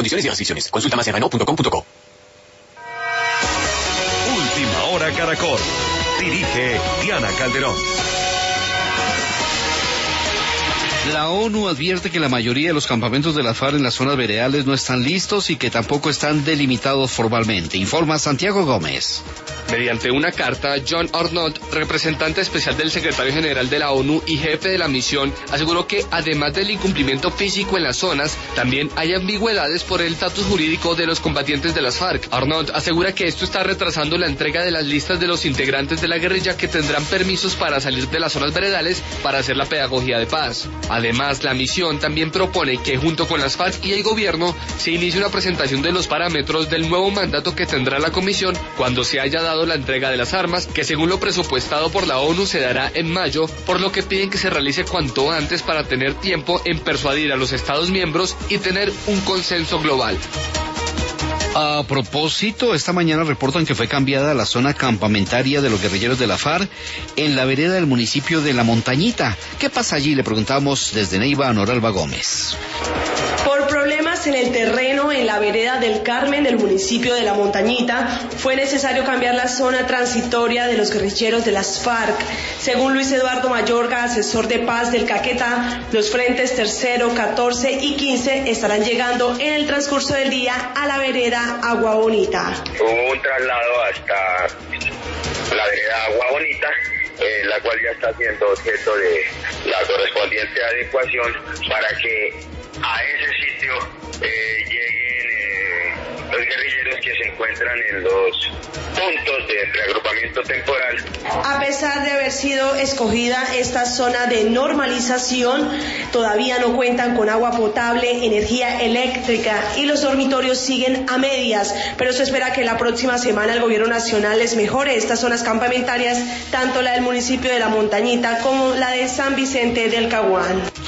Condiciones y restricciones. Consulta más en Renault.com.co. Última Hora Caracol. Dirige Diana Calderón. La ONU advierte que la mayoría de los campamentos de las FARC en las zonas veredales no están listos y que tampoco están delimitados formalmente. Informa Santiago Gómez. Mediante una carta, John Arnott, representante especial del secretario general de la ONU y jefe de la misión, aseguró que además del incumplimiento físico en las zonas, también hay ambigüedades por el estatus jurídico de los combatientes de las FARC. Arnott asegura que esto está retrasando la entrega de las listas de los integrantes de la guerrilla que tendrán permisos para salir de las zonas veredales para hacer la pedagogía de paz. Además, la misión también propone que junto con las FARC y el gobierno se inicie una presentación de los parámetros del nuevo mandato que tendrá la comisión cuando se haya dado la entrega de las armas, que según lo presupuestado por la ONU se dará en mayo, por lo que piden que se realice cuanto antes para tener tiempo en persuadir a los Estados miembros y tener un consenso global. A propósito, esta mañana reportan que fue cambiada la zona campamentaria de los guerrilleros de la FARC en la vereda del municipio de La Montañita. ¿Qué pasa allí? Le preguntamos desde Neiva a Noralba Gómez. Por problemas en el terreno en la vereda del Carmen del municipio de La Montañita, fue necesario cambiar la zona transitoria de los guerrilleros de las FARC. Según Luis Eduardo Mayorga, asesor de paz del Caquetá, los frentes 3, 14 y 15 estarán llegando en el transcurso del día a la vereda Agua Bonita. Hubo un traslado hasta la vereda Agua Bonita, la cual ya está siendo objeto de la correspondiente adecuación para que a ese sitio lleguen los guerrilleros que se encuentran en los puntos de reagrupamiento temporal. A pesar de haber sido escogida esta zona de normalización, todavía no cuentan con agua potable, energía eléctrica y los dormitorios siguen a medias, pero se espera que la próxima semana el gobierno nacional les mejore estas zonas campamentarias, tanto la del municipio de La Montañita como la de San Vicente del Caguán.